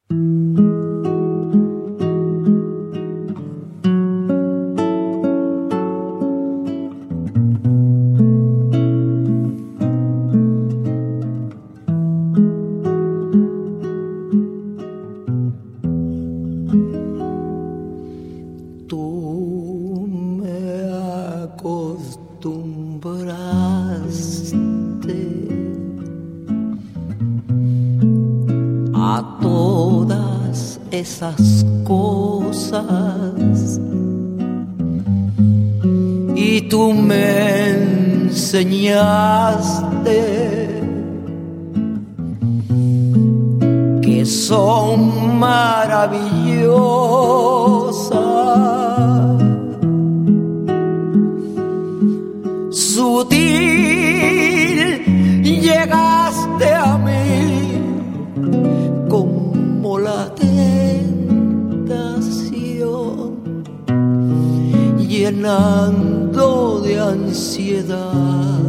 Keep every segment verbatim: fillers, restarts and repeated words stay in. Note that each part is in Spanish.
Esas cosas y tú me enseñaste que son maravillosas, sutil llegaste a mí como la llenando de ansiedad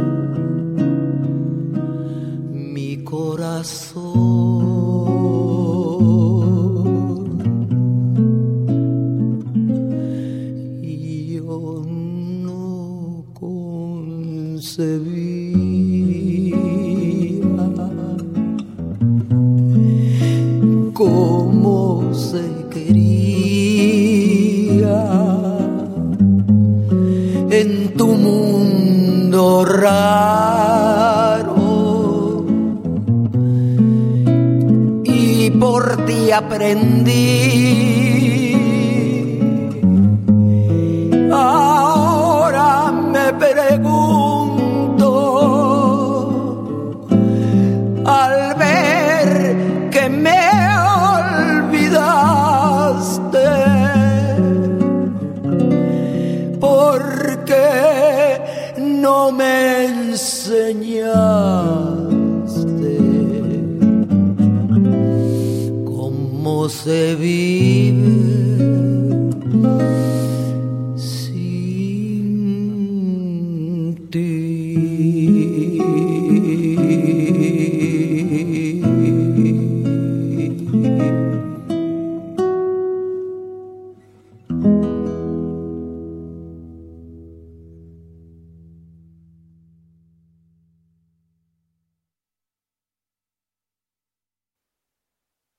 mi corazón. Y yo no concebía cómo se quería en tu mundo raro, y por ti aprendí. Ahora me pregunto al ver que me olvidaste, ¿por qué no me enseñaste cómo se vive